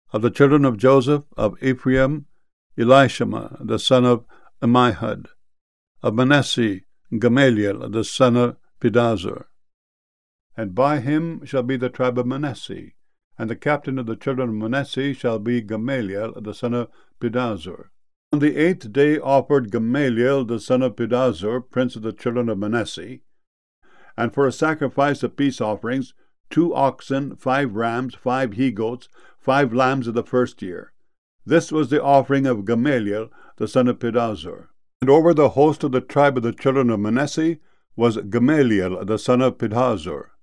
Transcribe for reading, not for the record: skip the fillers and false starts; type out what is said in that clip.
Of the children of Joseph, of Ephraim, Elishama, the son of Ammihud. Of Manasseh, Gamaliel, the son of Pedahzur. And by him shall be the tribe of Manasseh, and the captain of the children of Manasseh shall be Gamaliel, the son of Pedahzur. On the 8th day offered Gamaliel, the son of Pedahzur, prince of the children of Manasseh, and for a sacrifice of peace offerings, 2 oxen, 5 rams, 5 he-goats, 5 lambs of the first year. This was the offering of Gamaliel, the son of Pedahzur. And over the host of the tribe of the children of Manasseh was Gamaliel, the son of Pedahzur.